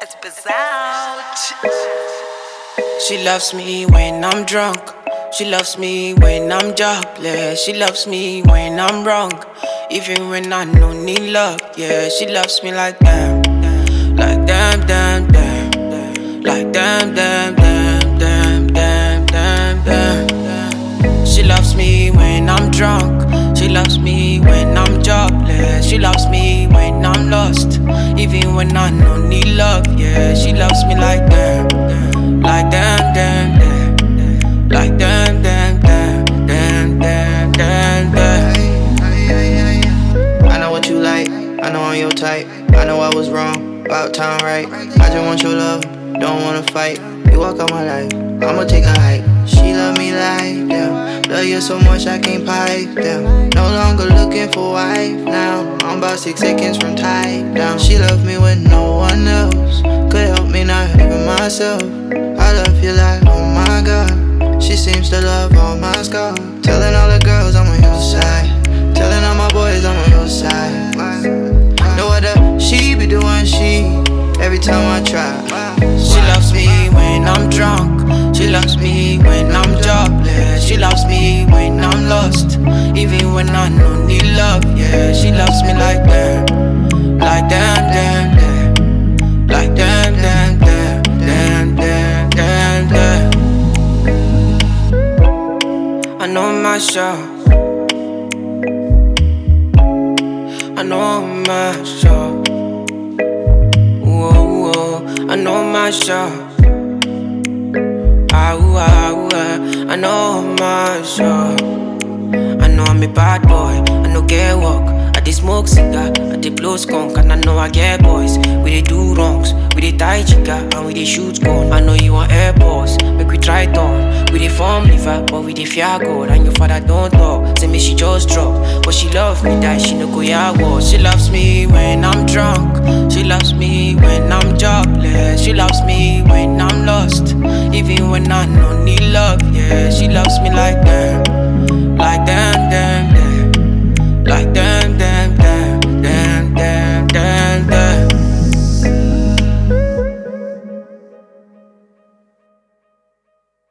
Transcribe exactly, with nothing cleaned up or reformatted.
That's bizarre. She loves me when I'm drunk. She loves me when I'm jobless. She loves me when I'm wrong, even when I don't need love. Yeah, she loves me like damn, like damn, damn, damn, like damn, damn, damn, damn, damn, damn, damn. She loves me when I'm drunk. She loves me when I'm jobless. She loves me when I'm lost, even when I don't need love. Yeah, she loves me like damn, like damn, damn, damn, like damn, damn, damn, damn, damn, damn, damn. I know what you like, I know I'm your type. I know I was wrong, about time right. I just want your love, don't wanna fight. You walk out my life, I'ma take a hike. She love me like damn, love you so much I can't pipe down. No longer looking for wife now, I'm about six seconds from tied down. She love me when no one else could help me, not even myself. I love you like, oh my God. She seems to love all my scars. Telling all the girls I'm on your side, telling all my boys I'm on your side. Know what the she be doing, she, every time I try. She loves me when I'm drunk. She loves me when I'm jobless. She loves me when I'm lost, even when I don't need love. Yeah, she loves me like damn, like damn, damn, damn, like damn, damn, damn, damn, damn, damn, damn. I know my show, I know my show. Whoa, whoa, I know my show. Ah, ooh, ah, ooh, ah. I know my show. I know I'm a bad boy, I know get work. I dey smoke cigar, I dey blow skunk. And I know I get boys, we dey do wrongs. We dey tie chica, and we dey shoot gun. I know you want airports, make we try it on. We dey form liver, but we dey fear God. And your father don't talk, say me she just drop. But she love me, die, she no go ya war. She loves me when I'm drunk. She loves me when I'm jobless. She loves me when I'm lost, even when I don't need love. Yeah, she loves me like damn, like damn, damn, damn.